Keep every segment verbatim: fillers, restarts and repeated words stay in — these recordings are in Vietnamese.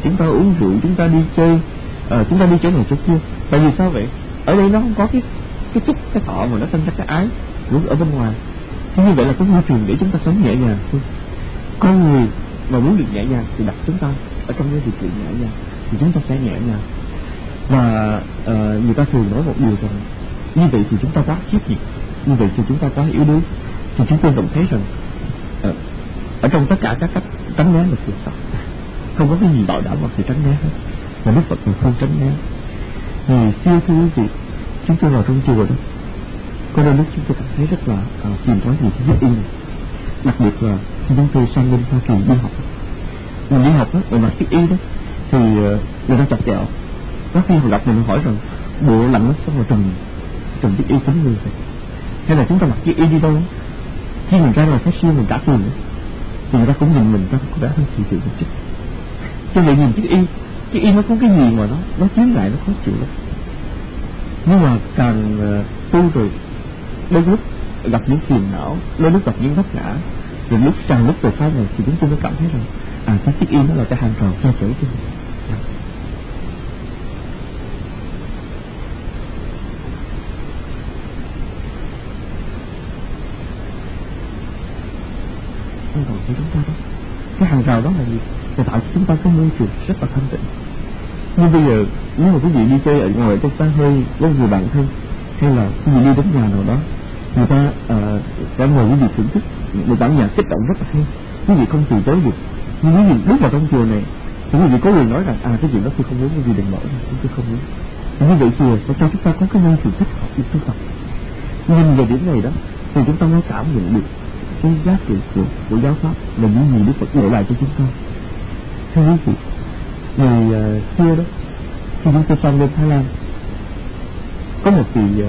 chúng ta uống rượu, chúng ta đi chơi, à, chúng ta đi chỗ này chỗ kia. Tại vì sao vậy? Ở đây nó không có cái cái xúc, cái thọ mà nó sinh ra cái ái lúc ở bên ngoài. Thế như vậy là cái môi trường để chúng ta sống nhẹ nhàng thôi. Con người mà muốn được nhẹ nhàng thì đặt chúng ta ở trong cái điều kiện nhẹ nhàng thì chúng ta sẽ nhẹ nhàng. Và uh, người ta thường nói một điều rằng như vậy thì chúng ta quá khiếp nhịp, như vậy thì chúng ta quá yếu đuối. Thì chúng tôi đồng thấy rằng uh, ở trong tất cả các cách tránh né là sự thật, không có cái gì bảo đảm hoặc sự tránh né hết, mà Đức Phật không tránh né. Vì xưa thưa quý vị, chúng tôi vào trong chùa đó, có đôi lúc chúng tôi cảm thấy rất là uh, phiền toái vì cái viết in, đặc biệt là khi chúng tôi sang bên Hoa Kỳ đi học. Mình đi học đó, về mặt thiết y đó, thì uh, người ta chọc ghẹo. Có khi họ gặp mình hỏi rằng bộ lạnh lắm, xong rồi trùm trùm chiếc y tính người vậy, hay là chúng ta mặc chiếc y đi đâu đó, khi mình ra ngoài phát siêu mình trả tiền nữa, thì người ta cũng nhìn mình ra có vẻ hơi kỳ thị một chút. Cho nên nhìn chiếc y, chiếc y nó có cái gì mà nó nó chướng ngại, nó khó chịu lắm. Nhưng mà càng uh, tu rồi, đôi lúc gặp những phiền não, đôi lúc gặp những vấp ngã, rồi lúc càng lúc về sau này thì chúng tôi mới cảm thấy rằng à, cái chiếc y nó là cái hàng rào che chở cho mình. Hàng rào của chúng ta đó, cái hàng rào đó là gì? Để tạo cho chúng ta cái môi trường rất là thanh tịnh. Nhưng bây giờ nếu mà quý vị đi chơi ở ngoài trong xa hơi với người bạn thân, hay là quý vị đi đến nhà nào đó, người ta uh, sẽ ngồi quý vị thưởng thức một bản nhạc kích động rất là hay, quý vị không từ chối được. Nhưng quý vị bước vào trong chùa này thì quý vị có quyền nói rằng à, cái chuyện đó tôi không muốn, quý vị đừng mở ra, tôi không muốn. Như vậy chùa sẽ cho chúng ta có cái môi trường thích hợp để tu tập. Nhìn về điểm này đó thì chúng ta mới cảm nhận được cái giá trị của, của giáo pháp và những gì Đức Phật để lại cho chúng ta. Thưa quý vị, ngày uh, xưa đó, khi chúng tôi sang bên Thái Lan, có một vị uh,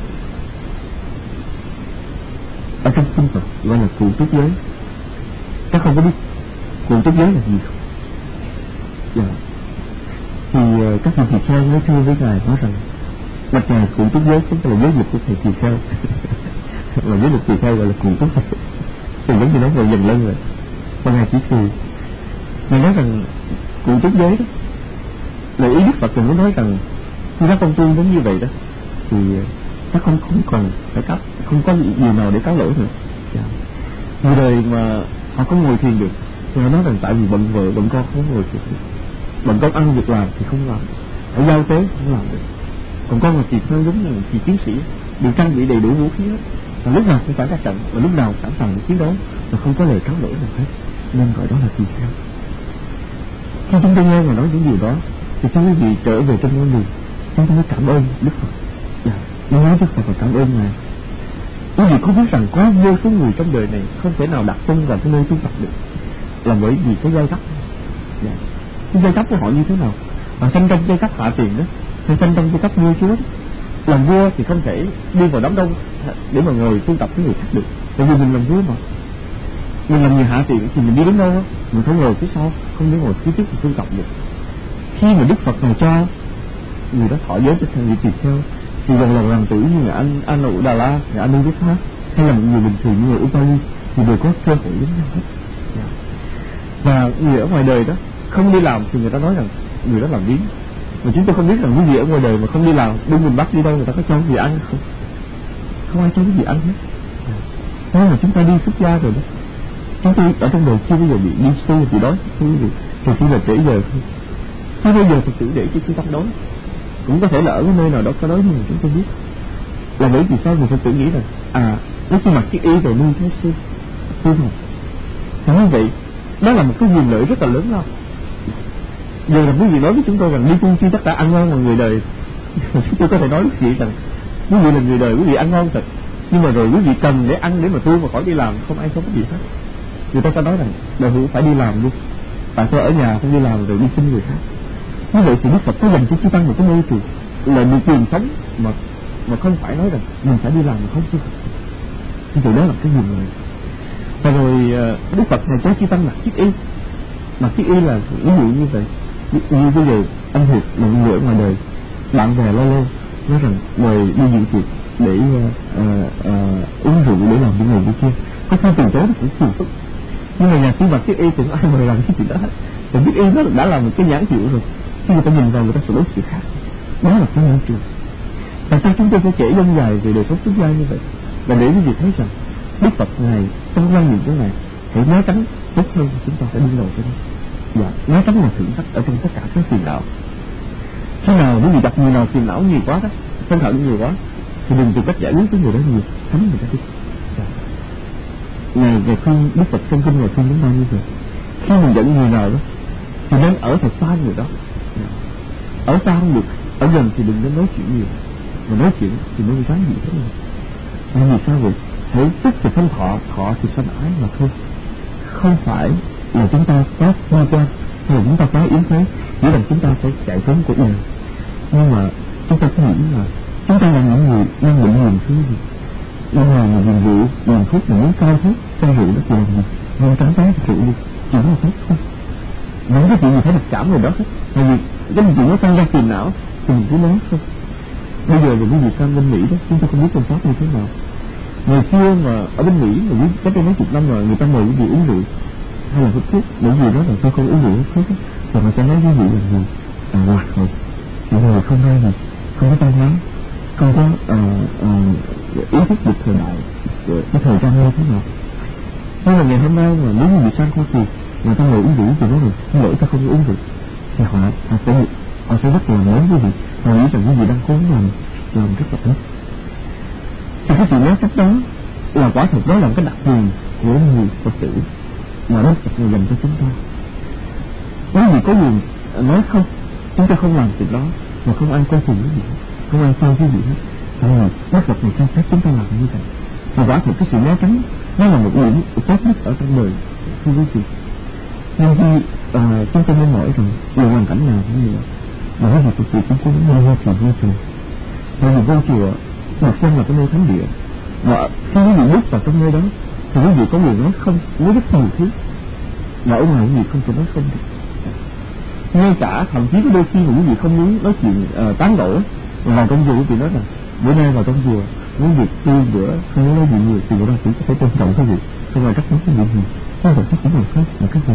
ở trong kinh Phật gọi là cụ túc giới. Các không có biết cụ túc giới là gì không? Dạ. Thì uh, các vị tỳ kheo nói thưa với ngài nói rằng bạch ngài, cụ túc giới cũng là giới luật của thầy tỳ kheo. Mà giới luật tỳ kheo gọi là cụ túc giới, thì giống như nó ngồi dần lên rồi. Và ngài chỉ cười, ngài nói rằng cụ túc giới đó là ý Đức Phật cũng muốn nói rằng khi các con tu giống như vậy đó thì các con không còn phải cắt, không có gì nào để cáo lỗi nữa. Yeah. Người đời mà họ có ngồi thiền được thì họ nói rằng tại vì bận vợ bận con không ngồi thiền được, bận con ăn việc làm thì không làm, ở giao tế không làm được. Còn con là chỉ theo giống như chỉ chiến sĩ, được trang bị đầy đủ vũ khí hết, và lúc nào cũng phải ra trận, và lúc nào sẵn sàng để chiến đấu, và không có lời cáo lỗi nào hết, nên gọi đó là tỳ kheo. Khi chúng tôi nghe mà nói những điều đó thì thưa quý vị, trở về trong ngôi người chúng ta mới cảm ơn Đức Phật. Dạ, nó nói Đức Phật và cảm ơn ngài. Quý vị có biết rằng có vô số người trong đời này không thể nào đặt chân vào cái nơi tu tập được, là bởi vì cái giai cấp. Dạ. Cái giai cấp của họ như thế nào? Họ sinh trong giai cấp hạ tiền đó, hay sinh trong giai cấp vua chúa đó. Làm vua thì không thể đi vào đám đông để mà ngồi tu tập với người khác được, tại vì mình làm vua mà. Mình làm người hạ tiền thì mình đi đến đâu đó, mình phải ngồi phía sau, không thể ngồi phía trước thì tu tập được. Khi mà Đức Phật này cho người đó thọ giới cho thằng vị tỳ kheo thì dần lần làm tử như là anh anh ở Đà La, người anh Đức Pháp, hay là một người bình thường như người Upali thì đều có cơ hội giống nhau hết. Yeah. Và người ở ngoài đời đó không đi làm thì người ta nói rằng người đó làm biếng. Mà chúng tôi không biết rằng quý vị ở ngoài đời mà không đi làm, đưa mình bắt đi đâu người ta có cho gì ăn không? Không ai cho cái gì ăn hết. Yeah. Nên mà chúng ta đi xuất gia rồi đó, chúng tôi ở trong đời chưa bao giờ bị đi sâu gì đó, không biết thì chỉ là trễ giờ thôi. Chưa bao giờ thực sự để cho chúng ta đói. Cũng có thể là ở cái nơi nào đó có đói nhưng mà chúng tôi biết là bởi vì sao người Phật tử nghĩ rằng à, nó chỉ mặc chiếc y rồi nuôi thái sư tu học. Thì như vậy đó là một cái quyền lợi rất là lớn lao. Giờ là quý vị nói với chúng tôi rằng đi tu chi tất cả ăn ngon mà người đời. Chúng tôi có thể nói với quý vị rằng quý vị là người đời, quý vị ăn ngon thật, nhưng mà rồi quý vị cần để ăn để mà tu mà khỏi đi làm, không ai có cái gì hết. Người ta có nói rằng đời hữu phải đi làm luôn, tại sao ở nhà không đi làm rồi đi xin người khác. Như vậy thì Đức Phật có dành cho chư tăng một cái môi trường là được quyền sống mà mà không phải nói rằng mình phải đi làm mà không tu. Như vậy đó là cái quyền lợi. Và rồi Đức Phật này cho chư tăng mặc chiếc y, mặc chiếc y là ví dụ như vậy. Như bây giờ anh Hiệp là người ở ngoài đời, bạn bè lâu lâu nói rằng mời đi dự tiệc để uh, uh, uống rượu để làm những người như kia, có khi từ chối cũng phiền phức. Nhưng mà nhà sư mặc chiếc y thì không ai mời làm cái chuyện đó hết. Rồi biết y nó đã là một cái nhãn hiệu rồi, khi người ta nhìn vào người ta sẽ đối xử khác. Đó là cái môi trường. Tại sao chúng tôi phải kể dông dài về đời sống xuất gia như vậy? Là để quý vị thấy rằng Đức Phật Ngài trong quan niệm của Ngài hãy né tránh tốt hơn chúng ta phải đương đầu với nó. Dạ, né tránh là thử thách ở trong tất cả các phiền não. Khi nào quý vị gặp người nào phiền não nhiều quá đó, sân hận nhiều quá, thì đừng tìm cách giải quyết cái người đó nhiều, tránh người ta đi. Dạ. Ngài Ngài khuyên, Đức Phật trong kinh Ngài khuyên chúng ta như vậy: khi mình giận người nào đó thì nên ở thật xa người đó. Dạ. Ở xa không được, ở gần thì đừng nên nói chuyện nhiều, mà nói chuyện thì nên ráng gì thế này. Tại vì sao vậy? Hãy tức thì sanh thọ, thọ thì sanh ái mà thôi. Không phải là chúng ta có bi quan hay là chúng ta có yếu thế nghĩa là chúng ta phải chạy trốn của mình. Nhưng mà chúng ta cứ nghĩ là chúng ta là những người đang định nhìn thứ gì, nhưng mà mình nhìn rượu, nhìn thuốc, mình muốn cao thuốc trong rượu đó thì làm gì? Nên tránh tán rượu đi, chỉ là tốt thôi. Những cái chuyện gì phải mặc cảm rồi đó hết. Tại vì cái chuyện nó tăng ra phiền não thì mình cứ nói thôi. Bây giờ là quý vị sang bên Mỹ đó, chúng ta không biết công pháp như thế nào. Ngày xưa mà ở bên Mỹ mà quý cách đây mấy chục năm rồi, người ta mời quý vị uống rượu hay là hút thuốc, bởi vì đó là tôi không uống rượu hút thuốc, rồi người ta nói quý vị là gì à, lạc rồi, mọi người không hay gì, không có văn hóa, không có uh, uh, ý thức được thời đại, cái thời gian như thế nào. Nhưng mà ngày hôm nay mà nếu quý vị sang Hoa Kỳ, người ta mời uống rượu thì nói rồi, xin lỗi ta không có uống rượu, thì họ họ sẽ họ sẽ rất là lớn quý vị, họ nghĩ rằng quý vị đang cố làm làm rất là tốt. Thì cái sự nói cách đó là quả thật đó là cái đặc quyền của người Phật tử mà Đức Phật người dành cho chúng ta. Quý vị có quyền nói không, chúng ta không làm việc đó, mà không ai coi thường quý vị, không ai sao quý vị hết. Tại vì Đức Phật người cho phép chúng ta làm như vậy. Thì quả thật cái sự né tránh nó là một điểm tốt nhất ở trong đời thưa quý vị. Nhưng khi à, chúng ta mới hỏi rằng dù hoàn cảnh nào cũng vậy, mà quý vị thực sự chúng ta muốn vô chùa vô chùa. Tại vì vô chùa được xem là cái nơi thánh địa, mà khi quý vị bước vào trong nơi đó thì quý vị có quyền nói không với rất nhiều thứ mà ở ngoài quý vị không thể nói không được. Ngay cả thậm chí có đôi khi mà quý vị không muốn nói chuyện uh, tán gẫu vào trong chùa, quý vị nói rằng bữa nay vào trong chùa muốn việc tu bữa không muốn nói chuyện nhiều thì bữa đó chỉ có thể tôn trọng quý vị, không ai trách móc cái gì nhiều, không phải trách móc khác là cái gì.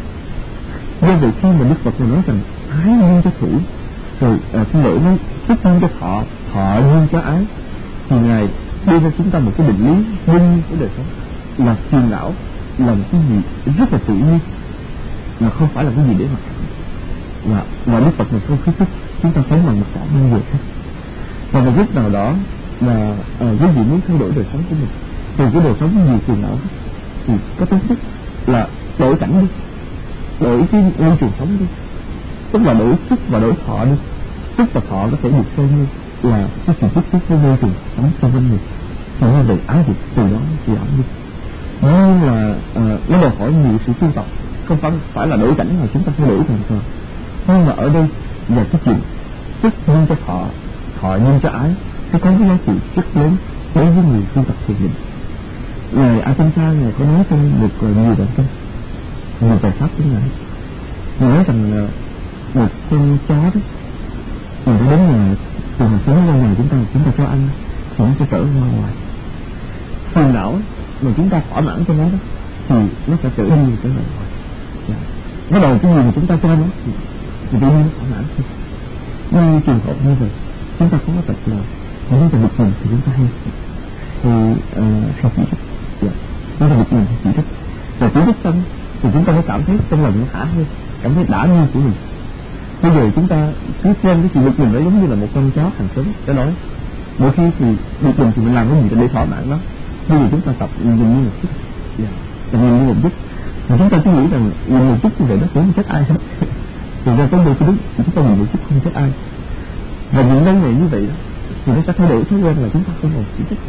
Do vậy khi mà Đức Phật nói rằng ái nhiên cho thủ, rồi uh, xin lỗi nói tức nhiên cho thọ, thọ nhiên cho ái, thì Ngài đưa ra chúng ta một cái định lý chung của đời sống là phiền não là một cái gì rất là tự nhiên, mà không phải là cái gì để mặc cảm. Và, và Đức Phật này không khuyến khích chúng ta sống bằng mặc cảm như vậy hết. Và một lúc nào đó mà à, quý vị muốn thay đổi đời sống của mình, từ cái đời sống nhiều phiền não hết, thì có tốt nhất là đổi cảnh đi, đổi cái môi trường sống đi, tức là đổi sức và đổi thọ đi. Sức và thọ có thể được coi như là cái sự tiếp xúc với môi trường sống trong doanh nghiệp, thì nó được ái được từ đó thì ẩm đi. Nhưng là uh, nó đòi hỏi nhiều sự tu tập, không phải phải là đổi cảnh mà chúng ta phải đổi hoàn toàn. Nhưng mà ở đây là cái chuyện sức nhiên cho thọ, thọ nhiên cho ái, nó có cái giá trị rất lớn đối với người tu tập thiền định. Ngài Ajahn Ngài có nói trong một uh, nhiều đoạn kinh, nhiều bài pháp của Ngài. Ngài nói rằng uh, một con chó đó, người ta đến nhà từ mà sống ra ngoài chúng ta, chúng ta cho ăn thì nó sẽ trở ra ngoài. Phiền não mà chúng ta thỏa mãn cho nó đó thì nó sẽ trở đi trở lại ngoài. Dạ. Bắt đầu cái gì mà chúng ta cho nó thì, thì tự nhiên nó thỏa mãn thôi. Nhưng trường hợp như vậy chúng ta có tập là nếu chúng ta bực mình thì chúng ta hay thì uh, hay chỉ trích. Dạ. Chúng ta bực mình hay chỉ trích, rồi chỉ trích xong thì chúng ta mới cảm thấy trong lòng nó thả hơn, cảm thấy đã nhiên của mình. Bây giờ chúng ta cứ xem cái sự bực mình đó giống như là một con chó hàng xóm cái đó. Mỗi khi thì bực mình thì mình làm cái gì để thỏa mãn nó. Bây giờ chúng ta tập nhìn như một chút, yeah. nhìn như một chút, mà chúng ta cứ nghĩ rằng nhìn một chút như vậy nó cũng không trách ai hết. Thì ra có đôi khi đúng chúng ta nhìn một chút không trách ai, và những vấn đề như vậy đó thì nó sẽ thay đổi thói quen là chúng ta không còn chỉ trích.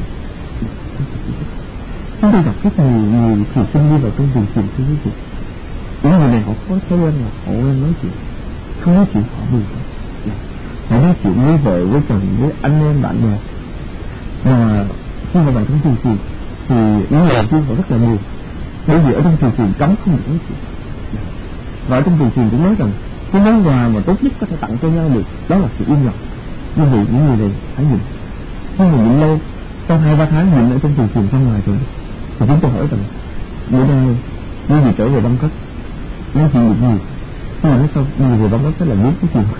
Chúng ta gặp rất nhiều người thiền sinh đi vào trong vườn thiền như thế. Những người này họ có thói quen là họ quen nói chuyện, không nói chuyện họ buồn, họ nói chuyện với vợ, với chồng, với anh em bạn bè. Mà khi mà vào trong thiền thiền thì những người kia họ rất là buồn, bởi vì ở trong thiền thiền cấm không được nói chuyện. Và ở trong thiền thiền cũng nói rằng cái món quà mà tốt nhất có thể tặng cho nhau được đó là sự im lặng. Như vậy những người này phải nhịn, nhưng mà nhịn lâu, trong hai ba tháng nhịn ở trong thiền thiền ra ngoài rồi, thì chúng tôi hỏi rằng bữa nay quý vị trở về Bangkok nói chuyện được nhiều, Nhưng mà nói sao nhiều người đó nói sẽ là muốn cái chuyện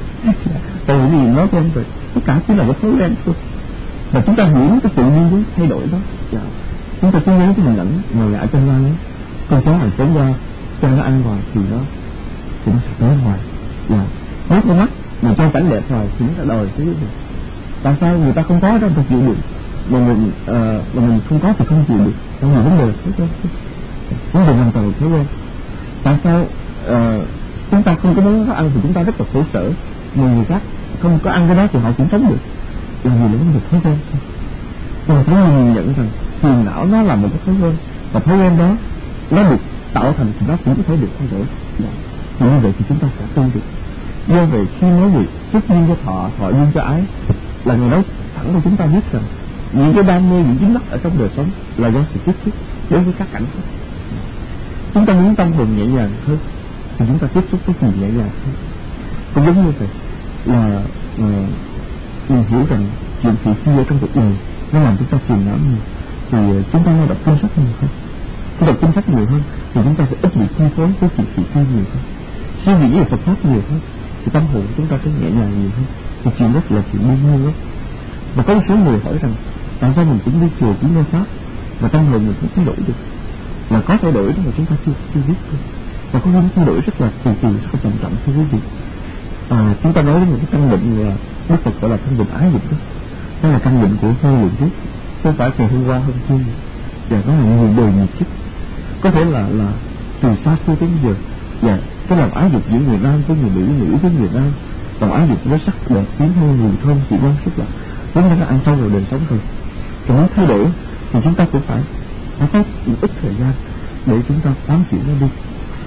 tại vì gì nói quen rồi tất cả chỉ là cái thói quen thôi, và chúng ta hiểu cái tự nhiên cái thay đổi đó. Dạ. Chúng ta cứ nhớ cái hình ảnh mà ngã chân ra ấy, con chó hàng xóm ra cho nó ăn vào thì nó thì nó sạch ra ngoài. Dạ. Nếu con mắt mà cho cảnh đẹp rồi thì nó sẽ đòi cái gì. Tại sao người ta không có đó, người ta chịu được, mà mình uh, mà mình không có thì không chịu được, trong nhiều vấn đề thế thôi. Vấn đề hoàn toàn thế quen. Tại sao uh, chúng ta không có muốn nó ăn thì chúng ta rất là khổ sở, mà người khác không có ăn cái đó thì họ cũng sống được, là vì là vấn đề thói quen. Nhưng mà phải nhìn nhận rằng phiền não nó là một cái thói quen, và thói quen đó nó được tạo thành thì nó cũng có thể được thay đổi. Và như vậy thì chúng ta sẽ tu được. Do vậy khi nói về phước duyên cho thọ, thọ duyên cho ái, là người nói thẳng cho chúng ta biết rằng những cái đam mê, những cái mắc ở trong đời sống là do sự tiếp xúc đối với các cảnh khác. Chúng ta muốn tâm hồn nhẹ nhàng hơn thì chúng ta tiếp xúc với gì nhẹ nhàng hơn. Cũng giống như vậy là uh, mình hiểu rằng chuyện thị phi ở trong cuộc đời nó làm chúng ta phiền não nhiều, thì chúng ta đọc kinh sách nhiều hơn. Khi đọc kinh sách nhiều hơn thì chúng ta sẽ ít bị chi phối với chuyện thị phi nhiều hơn, suy nghĩ về Phật pháp nhiều hơn thì tâm hồn chúng ta sẽ nhẹ nhàng nhiều hơn. Thì chuyện đó là chuyện đương nhiên đó. Và có một số người hỏi rằng tại sao mình cũng đi chùa cũng nghe pháp mà tâm hồn mình cũng thay đổi được, là có thay đổi đó mà chúng ta chưa chưa biết thôi. Và có những thay đổi rất là từ từ, rất là chậm chậm thưa quý vị. À, chúng ta nói đến một cái căn bệnh là Đức Phật gọi là căn bệnh ái dục đó, đó là căn bệnh của hơi lượng trước, không phải ngày hôm qua hôm kia, và nó là nhiều đời nhiều kiếp, có thể là là từ xa xưa đến giờ. Và cái lòng ái dục giữa người nam với người nữ, nữ với người nam, lòng ái dục với sắc đẹp, tiếng hương, mùi thơm, sự ngon sức là chúng ta đã ăn sâu vào đời sống rồi. Còn muốn thay đổi thì chúng ta cũng phải phải có một ít thời gian để chúng ta quán chuyển nó đi.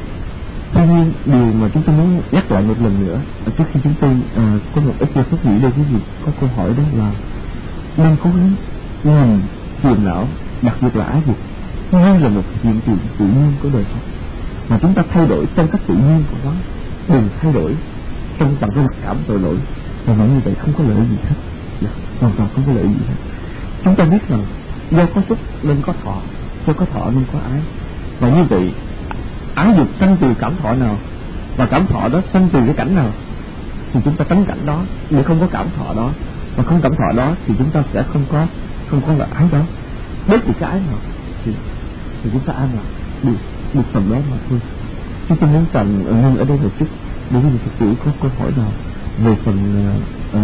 Tuy nhiên điều mà chúng tôi muốn nhắc lại một lần nữa trước khi chúng tôi à, có một ít giây phút nghỉ đây quý vị, có câu hỏi đó là nên cố gắng nhìn phiền não, đặc biệt là ái dục như là một hiện tượng tự nhiên của đời sống, mà chúng ta thay đổi trong cách tự nhiên của nó, đừng thay đổi trong bằng cái mặc cảm tội lỗi. Và như vậy không có lợi gì hết, hoàn toàn không có lợi gì hết. Chúng ta biết rằng do có xúc nên có thọ, do có thọ nên có ái, và như vậy ái dục sanh từ cảm thọ nào và cảm thọ đó sanh từ cái cảnh nào thì chúng ta tránh cảnh đó để không có cảm thọ đó, và không cảm thọ đó thì chúng ta sẽ không có không có loại ái đó. Bất kỳ cái ái nào thì, thì chúng ta an lạc được được phần đó mà thôi. Chúng tôi muốn cần ngưng ở đây một chút để vì thực sự có câu hỏi nào về phần uh,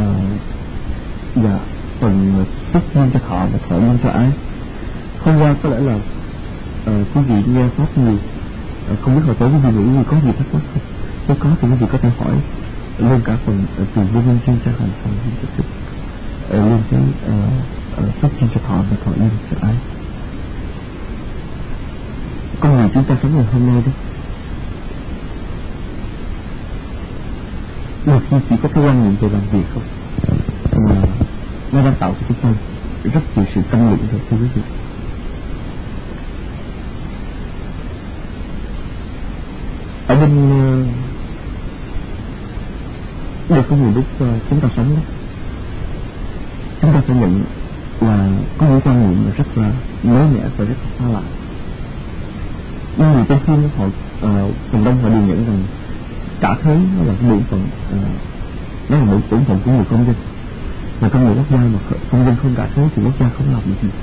uh, dạ phần phước duyên cho thọ và thọ duyên cho ái. Hôm qua có lẽ là uh, quý vị nghe pháp nhiều, uh, không biết hồi tối quý vị nghĩ có gì thắc mắc không? Nếu có thì quý vị có thể hỏi lên cả phần uh, từ vô nguyên chuyên cho hành phần duyên thực sự uh, lên cái uh, uh, phước duyên cho thọ và thọ duyên cho ái. Con người chúng ta sống ngày hôm nay đó, đôi khi chỉ có cái quan niệm về làm việc không, mà nó đang tạo cho chúng ta rất nhiều sự tranh luận rồi thưa quý vị. Ở bên đây có nhiều lúc chúng ta sống đó, chúng ta sẽ nhận là có những quan niệm rất là mới mẻ và rất là xa lạ. Nhưng người trong phim họ uh, phần đông họ đều nhận rằng cả thế nó là cái bộ phận, uh, nó là một bộ phận của người công dân, mà trong người quốc gia mà công dân không cả thế thì quốc gia không làm được gì.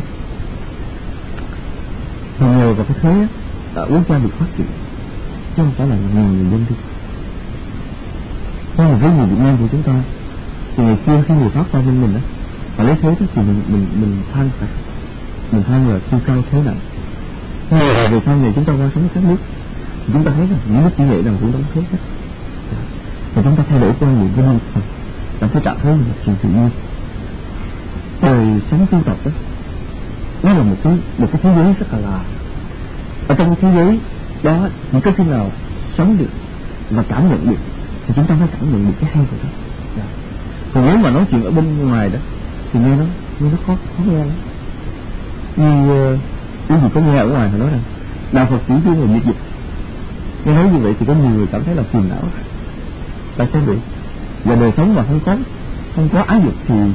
Và nhờ vào cái thế uh, quốc gia được phát triển, chứ không phải là nhiều người dân đi. Nhưng mà với người Việt Nam của chúng ta thì ngày xưa khi người Pháp qua bên mình đó, và lấy thế đó thì mình mình mình than phải, mình than là thu cao thế nặng. Nhưng mà về sau này chúng ta qua sống các nước, chúng ta thấy rằng những nước như vậy nào cũng đóng thuế hết. Và chúng ta thay đổi quan niệm với nhân phần, cảm thấy trả thuế là một chuyện tự nhiên. Đời sống tu tập đó, nó là một cái một cái thế giới rất là lạ. Ở trong cái thế giới đó, những cái khi nào sống được và cảm nhận được thì chúng ta mới cảm nhận được cái hay của nó. Còn nếu mà nói chuyện ở bên ngoài đó thì nghe nó nghe nó khó khó nghe lắm. Như quý vị có nghe ở ngoài họ nói rằng đạo Phật chủ trương là diệt dục. Nghe nói như vậy thì có nhiều người cảm thấy là phiền não. Tại sao vậy? Và đời sống mà không có không có ái dục thì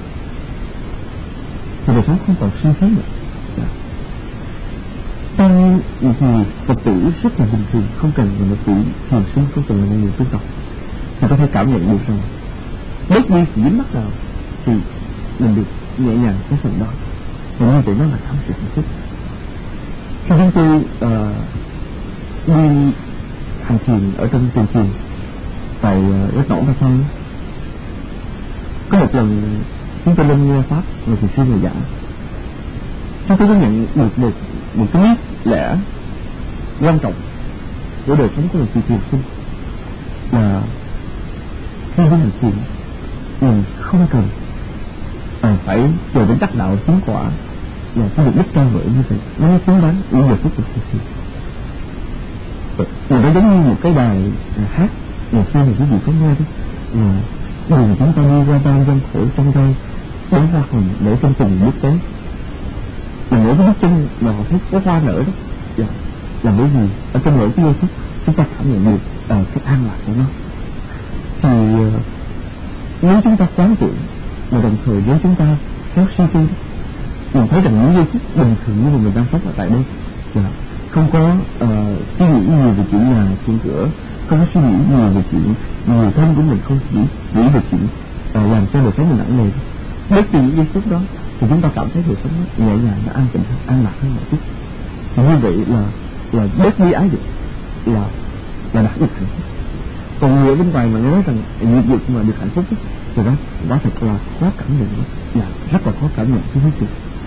thì đời sống không còn suy nghĩ nữa. Tăng nên thì Phật tử rất là bình thường, không cần là một vị thiền sinh, không cần là một người tu tập, thì có thể cảm nhận được rằng bất đi sự dính mắc nào thì mình được nhẹ nhàng cái phần đó, và như vậy nó là cảm sự hạnh phúc. Khi chúng tôi uh, đi hành thiền ở trong trường thiền tại đất nổ Ba Son, có một lần chúng tôi lên nghe pháp người thiền sư người giảng, chúng tôi có nhận được một một cái lý lẽ quan trọng của đời sống của một thiền sinh là khi đi hành thiền mình không cần à, phải chờ đến đắc đạo chứng quả và cái mục đích cao vời như vậy nó mới xứng đáng những giờ phút của thiền sinh. Nó giống như một cái bài à, hát ngày xưa thì quý vị có nghe đó, là đường chúng ta đi qua bao gian khổ trong gai, đóa hoa hồng nở trong từng bước tới. Mà mỗi cái bước chân mà họ thấy có hoa nở đó, dạ, là bởi vì ở trong mỗi cái giây phút chúng ta cảm nhận được uh, cái an lạc của nó. Thì uh, nếu chúng ta quán tưởng mà đồng thời nếu chúng ta khéo suy tư, mình thấy rằng những giây phút bình thường như mà mình đang sống ở tại đây, dạ, không có uh, suy nghĩ nhiều về chuyện nhà chuyện cửa, không có suy nghĩ nhiều về chuyện người thân của mình, không chỉ nghĩ về chuyện uh, làm cho đời sống mình nặng nề. Bất kỳ những giây phút đó thì chúng ta cảm thấy đời sống nó nhẹ nhàng, nó an tịnh hơn, an lạc hơn một chút. Thì như vậy là là bớt bi ái được, là là đạt được hạnh phúc. Còn người ở bên ngoài mà nói rằng nghiệp dục mà được hạnh phúc ấy, thì đó đó thật là khó cảm nhận, là rất là khó cảm nhận cái hết.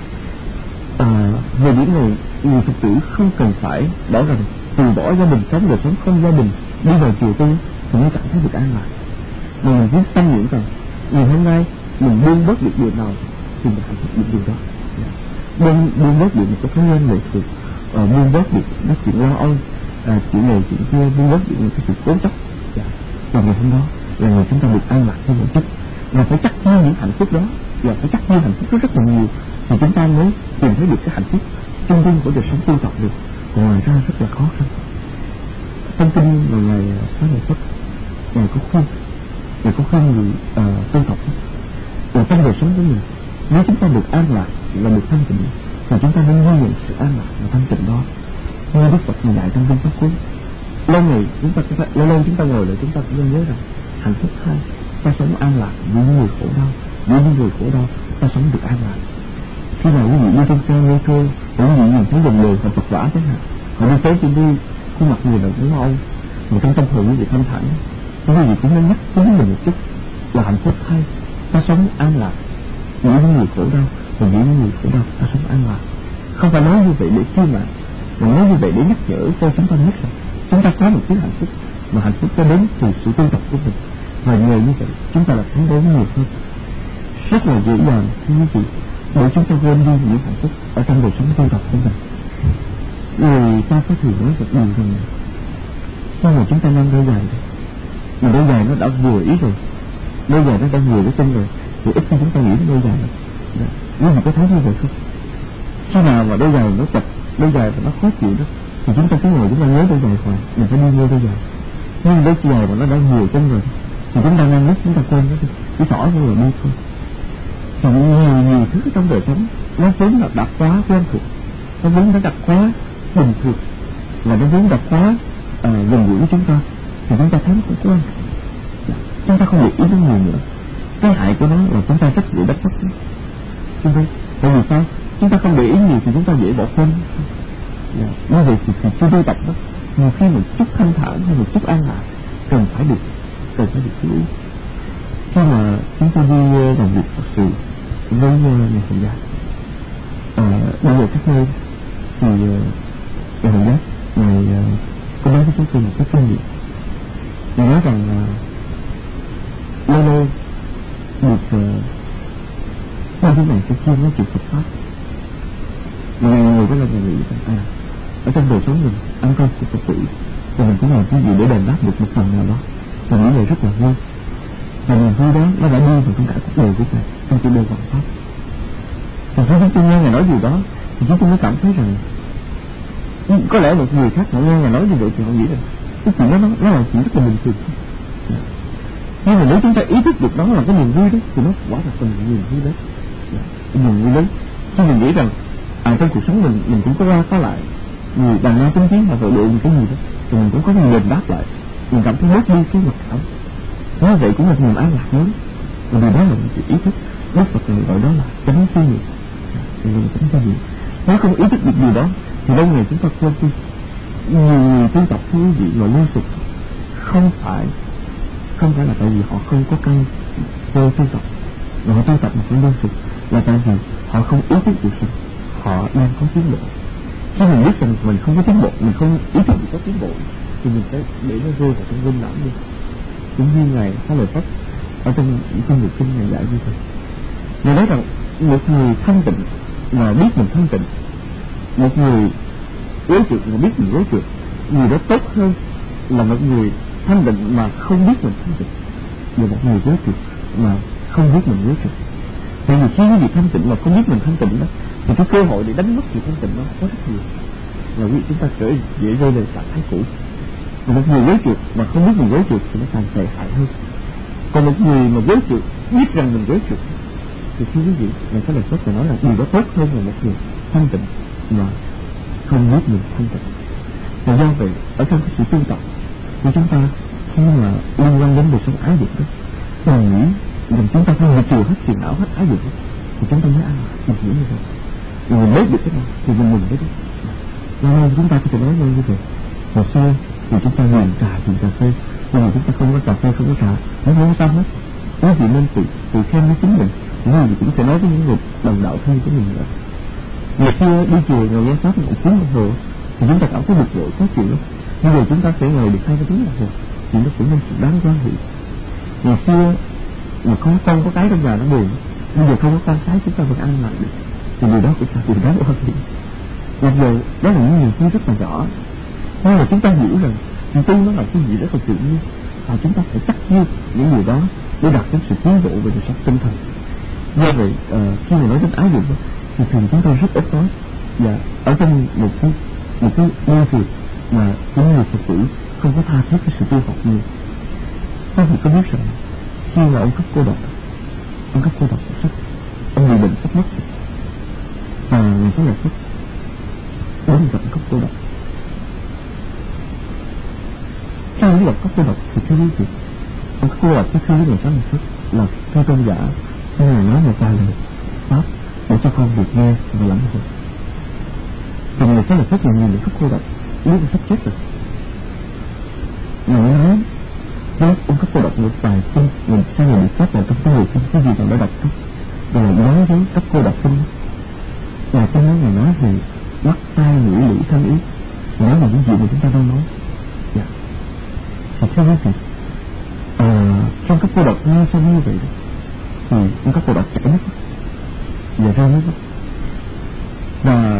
À, về điểm này người Phật tử không cần phải bảo rằng từ bỏ gia đình sống đời sống không gia đình đi vào chùa tu thì mới cảm thấy được an lạc, mà mình cứ tâm niệm rằng ngày hôm nay mình buông bớt được điều nào thì mình hạnh phúc được điều đó, buông buông bớt được một cái thói quen lệ thuộc, uh, buông bớt được các chuyện lo âu, uh, chuyện này chuyện kia, buông bớt được một cái sự cố chấp, yeah. Và ngày hôm đó là ngày chúng ta được an lạc hơn một chút, và phải chắc chiêu những hạnh phúc đó, và phải chắc chiêu hạnh phúc đó rất là nhiều thì chúng ta mới tìm thấy được cái hạnh phúc chân dung của đời sống tu tập được. Còn ngoài ra rất là khó khăn. Trong kinh là ngày Pháp Ngày Phất, ngày có khuyên, ngày có khuyên người uh, tu tập, và trong đời sống của mình nếu chúng ta được an lạc và được thanh tịnh thì chúng ta nên ghi nhận sự an lạc và thanh tịnh đó. Như Đức Phật dạy trong kinh Pháp Cú, lâu ngày chúng ta lâu lâu chúng ta ngồi lại chúng ta cũng nên nhớ rằng hạnh phúc hai, ta sống an lạc với những người khổ đau, với những người khổ đau ta sống được an lạc. Khi nào quý vị đi trong xe metro, quý vị nhìn thấy dòng người họ vật vã thế nào, họ đi tới trên đi khuôn mặt người nào cũng lo âu, mà trong tâm hồn quý vị thanh thản, quý vị cũng nên nhắc chính mình một chút là hạnh phúc hai, ta sống an lạc với những người khổ đau, và những người khổ đau ta sống an lạc. Không phải nói như vậy để chi mà, mà nói như vậy để nhắc nhở cho chúng ta biết rằng chúng ta có một chút hạnh phúc, mà hạnh phúc cho đến từ sự tu tập của mình, và nhờ như vậy chúng ta là phấn đấu nhiều hơn. Rất là dễ dàng thưa quý vị để chúng ta quên đi những hạnh phúc ở trong đời sống tu tập của mình. Người ta có thường nói một điều rằng sao mà chúng ta mang đôi giày, mà đôi giày nó đã vừa ý rồi, đôi giày nó đã vừa với chân rồi, thì ít khi chúng ta nghĩ đến đôi giày. Quý vị có thấy như vậy không? Khi nào mà đôi giày nó chặt, đôi giày nó khó chịu đó, thì chúng ta cứ ngồi chúng ta nhớ đôi giày hoài, mình phải đi mua đôi giày. Nhưng đôi giày mà nó đã vừa chân rồi thì chúng ta nên nhất chúng ta quên nó đi, cứ xỏ vô rồi đi thôi. Thì nhiều nhiều thứ trong đời sống nó vốn là đã quá quen thuộc, nó vốn đã đã quá bình thường, và nó vốn đã quá à, gần gũi với chúng ta, thì chúng ta thấy nó không có quan trọng, chúng ta không để ý đến nhiều nữa. Cái hại của nó là chúng ta rất dễ đánh mất nó. Chúng ta tại vì sao? Chúng ta không để ý nhiều thì chúng ta dễ bỏ quên. Như vậy thì, thì chưa tu tập đó, nhiều khi một chút thanh thản hay một chút an lạc cần phải được cần phải được chú ý. Khi mà chúng ta đi làm việc thật sự với nhà Hồng Giác, à, đi về các nơi thì nhà Hồng Giác ngài có nói với chúng tôi một cái kinh nghiệm. Ngài nói rằng là lâu lâu được ba thứ này sẽ chuyên nói chuyện Phật pháp, và ngài ngồi rất là ngài nghĩ rằng à, ở trong đời sống mình ăn cơm của Phật tử thì mình cũng làm cái gì để đền đáp được một phần nào đó, và nghĩ này rất là vui. Và niềm vui đó nó đã đi vào trong cả cuộc đời của ngài trong cuộc đời Phật pháp. Và khi chúng tôi nghe ngài nói điều đó thì chúng tôi mới cảm thấy rằng có lẽ một người khác họ nghe ngài nói như vậy thì họ nghĩ rằng cái chuyện đó nó, nó là chuyện rất là bình thường. Nhưng mà nếu chúng ta ý thức được đó là cái niềm vui đó thì nó quả thật là niềm vui đấy, niềm vui lớn. Khi mình nghĩ rằng à, trong cuộc sống mình mình cũng có qua có lại, người đàn ông chứng kiến họ vội độ một cái gì đó, thì mình cũng có một đền đáp lại, mình cảm thấy bớt đi cái mặc cảm. Nói vậy cũng là niềm an lạc lớn, và điều đó là một sự ý thức. Đức Phật gọi đó là chánh suy nghĩ, thì là chánh suy nghĩ. Nếu không ý thức được điều đó thì lâu ngày chúng ta quên đi. Nhiều người tu tập thưa quý vị mà lưu sụp không phải không phải là tại vì họ không có căn cơ tu tập, mà họ tu tập mà không lưu sụp là tại vì họ không ý thức được rằng họ đang có tiến bộ. Khi mình biết rằng mình không có tiến bộ, mình không ý thức được có tiến bộ, thì mình sẽ để nó rơi vào trong quên lãng đi. Cũng như Ngài Xá Lợi Phất ở trong trong một kinh Ngài dạy như thế. Ngài nói rằng một người thanh tịnh mà biết mình thanh tịnh, một người quấy trượt mà biết mình quấy trượt, người đó tốt hơn là một người thanh tịnh mà không biết mình thanh tịnh, và một người quấy trượt mà không biết mình quấy trượt. Tại vì khi quý vị thanh tịnh mà không biết mình thanh tịnh đó, thì cái cơ hội để đánh mất sự thanh tịnh đó có rất nhiều, và quý vị chúng ta trở dễ rơi vào trạng thái cũ. Và một người quấy trượt mà không biết mình quấy trượt thì nó càng tệ hại hơn. Còn một người mà quấy trượt biết rằng mình quấy trượt thì khi quý vị Ngài Xá Lợi Phất phải nói là điều đó tốt hơn là một người thanh tịnh mà không biết mình thanh tịnh. Và do vậy ở trong cái sự tu tập thì chúng ta khi mà liên quan đến đời sống ái dục đó, mình nghĩ rằng chúng ta phải diệt trừ hết phiền não, hết ái dục thì chúng ta mới ăn mình nghĩ như vậy. Rồi mình lấy được cái nào thì mình mừng với đó. Cho nên chúng ta có thể nói như vậy. Hồi xưa thì chúng ta nghiền trà, nghiền cà phê, nhưng mà chúng ta không có cà phê, không có trà, nó không có sao hết. Quý vị nên tự tự khen với chính mình, nhưng mà cũng phải nói với những người đồng đạo thân của mình nữa. Ngày xưa đi chùa ngồi nghe pháp một tiếng đồng hồ thì chúng ta cảm thấy bực bội khó chịu lắm. Bây giờ chúng ta sẽ ngồi được hai tiếng đồng hồ thì nó cũng nên sự đáng quan hệ. Ngày xưa mà không có con có cái trong nhà nó buồn, bây giờ không có con cái chúng ta vẫn ăn lại được, thì điều đó cũng là điều đáng quan hệ. Mặc dù đó là những niềm vui rất là nhỏ, nhưng mà chúng ta hiểu rằng sự tu nó là cái gì rất là tự nhiên, và chúng ta phải chắc chiêu những điều đó để đạt đến sự tiến bộ về đời sống tinh thần. Do vậy uh, khi mà nói đến ái dục thì thường chúng ta rất ít nói, và ở trong một cái một cái môi trường mà những người Phật tử không có tha thiết cái sự tu học nhiều. Quý vị có biết rằng khi mà ông cấp cô độc, ông cấp cô độc sắp ông bị bệnh sắp mất, và Ngài Xá Lợi Phất đến gặp cấp cô độc. Khi ông gặp cấp cô độc thì thưa quý vị, ông cấp cô độc cái thưa với Ngài Xá Lợi Phất là thưa tôn giả, nhưng mà nói một vài lời pháp để cho con được nghe và lãnh hội. Thì Ngài Xá Lợi Phất là người được cấp cô độc, lúc sắp chết rồi. Ngài nói với ông cấp cô độc một vài kinh, mình sao người bị chết vào trong cái người kinh, cái gì mà đã đọc đó, và nói với cấp cô độc kinh. Và trong đó Ngài nói về mắt, tai, mũi, lưỡi, thân ý, nói là những gì mà chúng ta đang nói. Dạ. Và theo quý vị, à, trong cấp cô độc nghe xong như vậy thì ông cấp cô độc chảy nước mắt, và ra nước mắt. Và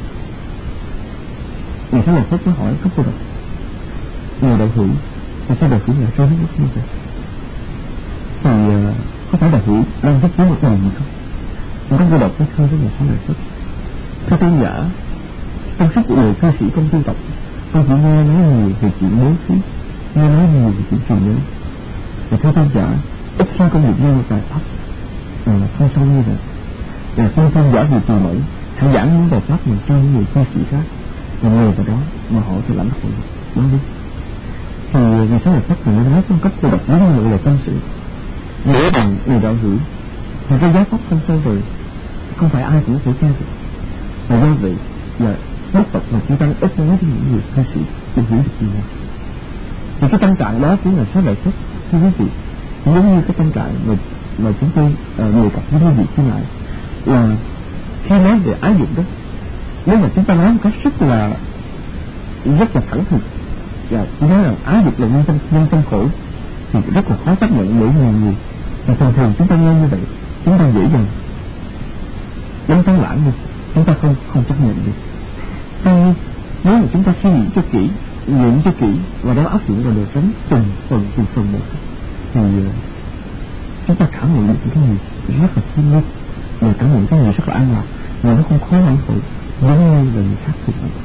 Ngài Xá Lợi Phất mới hỏi cấp cô độc, người đạo hữu, tại sao đạo hữu lại rơi nước mắt như vậy? Thì uh, có phải đạo hữu đang viết với một mình gì không? Ông cấp cô độc mới thưa với Ngài Xá Lợi Phất, thưa tôn giả, trong suốt cuộc đời cư sĩ công tu tập, con chỉ nghe nói nhiều về chuyện bố thí, nghe nói nhiều về chuyện truyền nhớ. Và thưa tôn giả, ít khi con được nghe một bài pháp mà không sâu như vậy. Và xin tôn giả vì tùy mẫn, hãy giảng những bài pháp mình cho những người cư sĩ khác, và nhờ vào đó mà họ sẽ lãnh hội đó đi. Thì Ngài Xá Lợi Phất là nói trong cấp cô độc với một lời tâm sự, nghĩa bằng người đạo hữu, thì cái giá pháp không sâu rồi, không phải ai cũng thể theo được. Và do vậy là Đức Phật mà chúng ta ít nói với những người cư sĩ để hiểu được gì này. Thì cái tâm trạng đó của Ngài Xá Lợi Phất, thưa quý vị, giống như cái tâm trạng mà, mà chúng tôi uh, đề cập với quý vị khi nãy, là khi nói về ái dục đó, nếu mà chúng ta nói một cách rất là rất là thẳng thừng, và chúng nói là ái dục là nhân tâm nhân tâm khổ, thì rất là khó chấp nhận bởi nhiều người. Thì thường thường chúng ta nghe như vậy, chúng ta dễ dàng đánh tán lãng đi, chúng ta không không chấp nhận được. Tuy nhiên nếu mà chúng ta suy nghĩ cho kỹ, nghiệm cho kỹ và đó áp dụng vào đời sống từng phần từng phần một, thì uh, chúng ta cảm nhận được những cái gì rất là thiên nhiên, và cảm nhận cái gì rất là an lạc, và nó không khó lãnh hội giống như là người khác thực hiện.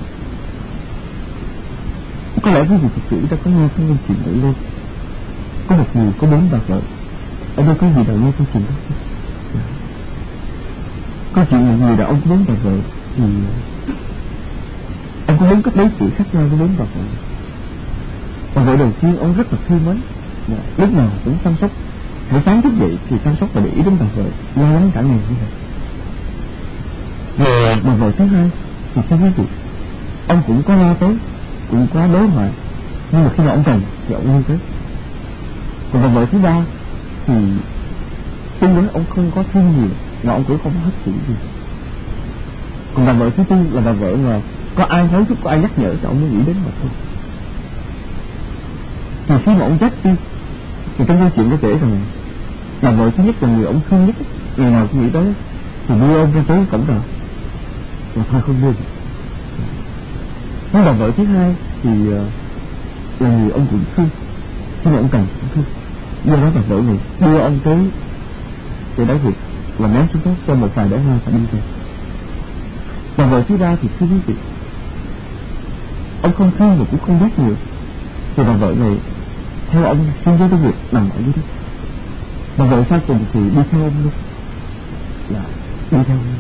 Có lẽ quý vị thực sự đã có nghe cái câu chuyện này luôn. Có một người có bốn bà vợ, ở đây có gì đâu nghe câu chuyện đó. Có chuyện một người đàn ông có bốn bà vợ, thì ông có bốn cách đối xử khác nhau với bốn bà vợ. Bà vợ đầu tiên ông rất là thương mến, lúc nào cũng chăm sóc. Buổi sáng thức dậy thì chăm sóc và để ý đến bà vợ, lo lắng cả ngày như vậy. Rồi bà vợ thứ hai thì sao quý vị, ông cũng có lo tới, cũng có đối thoại, nhưng mà khi mà ông cần thì ông như thế. Còn bà vợ thứ ba thì tương đối ông không có thương nhiều, mà ông cũng không có hấp thụ gì. Còn bà vợ thứ tư là bà vợ mà có ai hối thúc, có ai nhắc nhở thì ông mới nghĩ đến mà thôi. Thì khi mà ông chết đi thì trong câu chuyện có kể rằng bà vợ thứ nhất là người ông thương nhất, ngày nào cũng nghĩ tới thì đưa ông ra tới cổng rào mà thôi không đưa. Nhưng bà vợ thứ hai thì uh, là người ông cũng thương, khi mà ông cần cũng thương. Do đó bà vợ này đưa ông tới để đáy vực và ném xuống đó cho một vài đóa hoa và đi về. Bà vợ thứ ba thì thưa quý vị, ông không thương mà cũng không biết nhiều, thì bà vợ này theo ông xuống dưới cái việc nằm ở dưới đó. Bà vợ sau cùng thì đi theo ông luôn, là đi theo ông.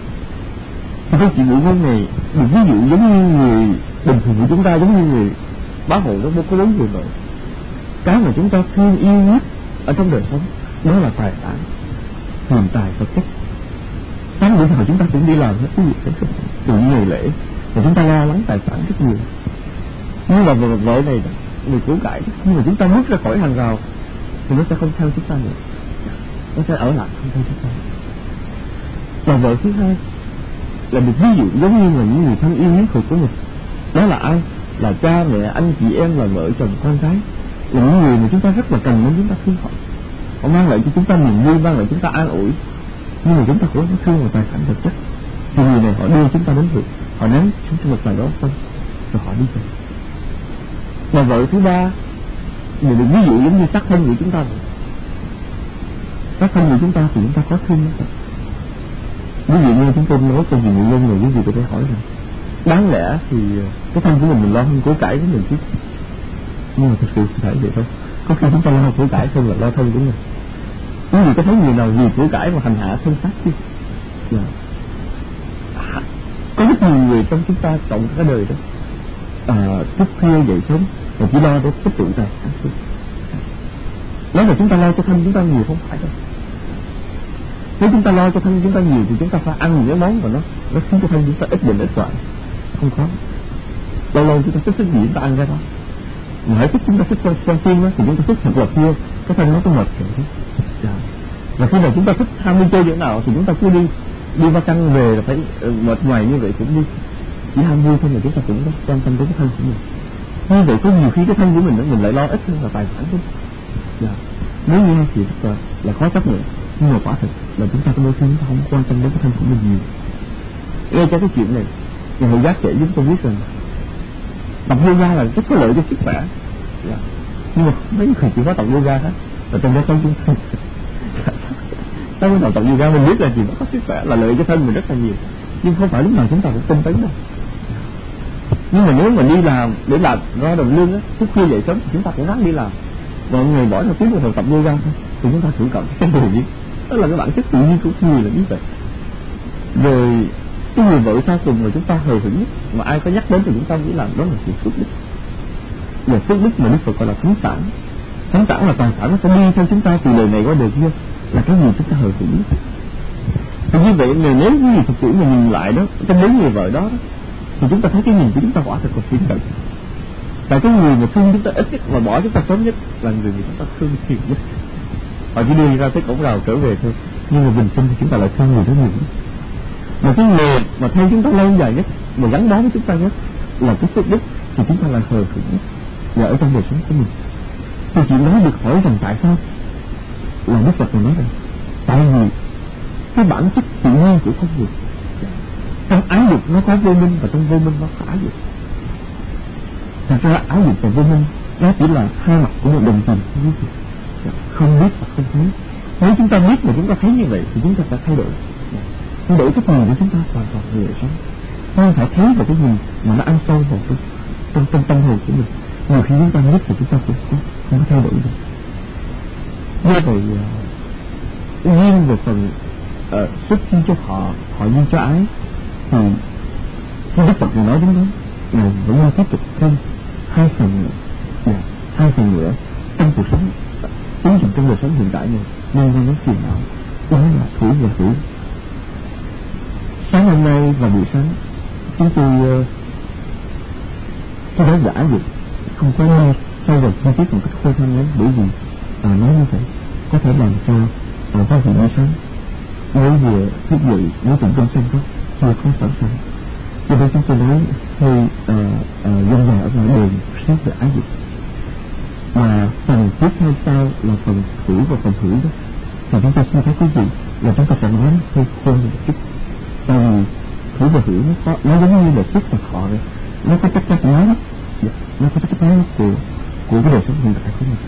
Thì cái chuyện ngụ ngôn này được ví dụ giống như người bình thường của chúng ta, giống như người bá hộ nó có bốn người vợ. Cái mà chúng ta thương yêu nhất ở trong đời sống đó là tài sản, tiền tài vật chất. Sáng buổi nào chúng ta cũng đi làm hết cái việc đó, từ những ngày lễ và chúng ta lo lắng tài sản rất nhiều. Nhưng mà vợ, vợ này người của cải, nhưng mà chúng ta bước ra khỏi hàng rào thì nó sẽ không theo chúng ta nữa, nó sẽ ở lại không theo chúng ta. Và vợ thứ hai là được ví dụ giống như là những người thân yêu nhất của mình. Đó là ai? Là cha mẹ, anh chị em, là vợ chồng con cái, là những người mà chúng ta rất là cần đến chúng ta thương họ. Họ mang lại cho chúng ta niềm vui, mang lại chúng ta an ủi, nhưng mà chúng ta cũng không thương vào tài sản vật chất. Thì người này họ đưa chúng ta đến vực, họ ném chúng ta một vài đó xong rồi họ đi về. Và vợ thứ ba người được ví dụ giống như xác thân của chúng ta vậy. Xác thân của chúng ta thì chúng ta có thương nó. Ví dụ như chúng tôi nói câu chuyện ngụ ngôn này, quý vị có thể hỏi rằng đáng lẽ thì cái thân của mình mình lo hơn của cải của mình chứ. Nhưng mà thực sự phải vậy thôi. Có khi chúng ta lo của cải hơn là lo thân của mình. Quý vị có thấy người nào vì của cải mà hành hạ thân xác chứ? Yeah. À, có rất nhiều người trong chúng ta cộng cả đời đó, à, thức khuya dậy sớm và chỉ lo để tích tụ tài sản thôi. Nói là chúng ta lo cho thân chúng ta nhiều, không phải đâu. Nếu chúng ta lo cho thân chúng ta nhiều thì chúng ta phải ăn những cái món mà nó nó khiến cho thân chúng ta ít bệnh ít hoạn. Không có. Lâu lâu chúng ta thích thích gì chúng ta ăn ra đó. Mà hãy thích chúng ta thích con con tiên đó thì chúng ta thích thật là khuya, cái thân nó có mệt rồi chứ. Yeah. Và khi nào chúng ta thích ham đi chơi chỗ nào thì chúng ta cứ đi đi va căng về là phải uh, mệt ngoài như vậy cũng đi. Chỉ ham vui thôi mà chúng ta cũng có quan tâm đến cái thân của mình. Như vậy có nhiều khi cái thân của mình đó, mình lại lo ít hơn là tài sản thôi. Yeah. Nếu nghe thì rất là, là khó chấp nhận, nhưng mà quả thực là chúng ta có đôi khi chúng ta không quan tâm đến cái thân của mình nhiều. Nghe cho cái chuyện này, nhà Hồi Giác kể giúp tôi biết rằng tập yoga là rất có lợi cho sức khỏe. Yeah. Nhưng mà mấy người chỉ có tập yoga hết, và trong đó có chúng ta. Sau khi tập yoga mình biết là gì nó có sức khỏe, là lợi cho thân mình rất là nhiều, nhưng không phải lúc nào chúng ta cũng tinh tấn đâu. Nhưng mà nếu mà đi làm để làm ra đồng lương á, thức khuya dậy sớm thì chúng ta cũng ráng đi làm. Mọi người bỏ ra tiếng đồng hồ tập yoga thôi thì chúng ta thử cộng cái người biết, đó là cái bản chất tự nhiên của người là như vậy. Rồi cái người vợ sau cùng mà chúng ta hờ hững nhất mà ai có nhắc đến thì chúng ta nghĩ là đó là sự phước đức. Và phước đức mà Đức Phật gọi là thánh sản. Thánh sản là tài sản nó sẽ đi theo chúng ta từ đời này qua đời kia, là cái gì chúng ta hờ hững. Thì như vậy nếu nếu như thực sự mà nhìn lại đó, trong bốn người vợ đó, đó thì chúng ta thấy cái nhìn của chúng ta quả thật là thiện cận. Tại cái người mà thương chúng ta ít nhất mà bỏ chúng ta sớm nhất là người mà chúng ta thương nhiều nhất. Họ chỉ đi ra tới cổng rào trở về thôi, nhưng mà bình sinh thì chúng ta lại thương người đó nhiều nhất. Mà cái người mà theo chúng ta lâu dài nhất, mà gắn bó với chúng ta nhất là cái phước đức, thì chúng ta lại hờ hững nhất và ở trong đời sống của mình. Thì chuyện đó được hỏi rằng tại sao? Là Đức Phật nói rằng tại vì cái bản chất tự nhiên của con người, trong ái dục nó có vô minh và trong vô minh nó có ái dục. Thật ra ái dục và vô minh nó chỉ là hai mặt của một đồng tiền, không biết và không thấy. Nếu chúng ta biết mà chúng ta thấy như vậy thì chúng ta phải thay đổi, thay đổi cái nhìn của chúng ta hoàn toàn về đời sống. Không phải thấy vào cái nhìn mà nó ăn sâu vào trong trong, trong tâm hồn của mình. Nhiều khi chúng ta biết thì chúng ta cũng không, không có thay đổi được. Như vậy riêng về phần uh, xuất sinh cho họ, họ duyên cho ái thì khi Đức Phật nói đến đó Ngài vẫn nên tiếp tục thêm hai phần nữa, yeah, hai phần nữa trong cuộc sống, ứng dụng trong đời sống hiện tại này liên quan đến phiền não, đó là thủy và hữu. Sáng hôm nay và buổi sáng chúng tôi uh, tôi đã giả được không có đi sâu vào chi tiết một cách khô khan lắm, bởi vì à, nói như vậy có thể làm cho à, các vị buổi sáng mới vừa thức dậy nói chuyện trong sân đó chưa không sẵn sàng. Cho nên chúng tôi nói hơi dân nhà ở ngoài đường xét về ái dục. Mà phần tiếp theo sau là phần thủy và phần hữu đó, thì chúng ta xin thấy quý vị là chúng ta sẽ nói hơi khôn một chút. Tại vì thủy và hữu nó có, nó giống như là sức và thọ này, nó có tất cả nói đó, nó có tất cả nói của của cái đời sống hiện tại của mình.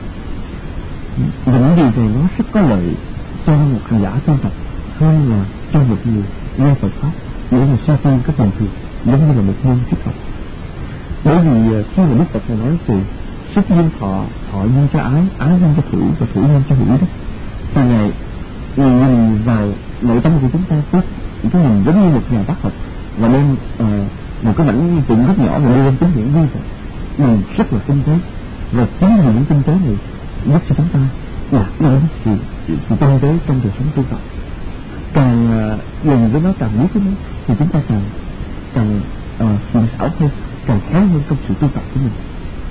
Và những điều này nó rất có lợi cho một hành giả tu tập hơn là cho một người nghe Phật pháp để mà suy tư các bình thường, giống như là một môn thuyết học. Bởi vì khi mà Đức Phật này nói về sức duyên thọ, thọ duyên cho ái, ái duyên cho thủy và thủy duyên cho hữu đó, thì Ngài nhìn vào nội tâm của chúng ta trước, cái nhìn giống như một nhà bác học và đem uh, một cái mảnh vụn rất nhỏ và đưa lên tính hiển vi vậy, nhìn rất là tinh tế. Và chính là những tinh tế này giúp cho chúng ta đạt đến sự sự tinh tế trong đời sống tu tập. Càng uh, gần với nó, càng biết với nó, thì chúng ta càng càng phiền xảo hơn, càng khéo hơn trong sự tu tập của mình.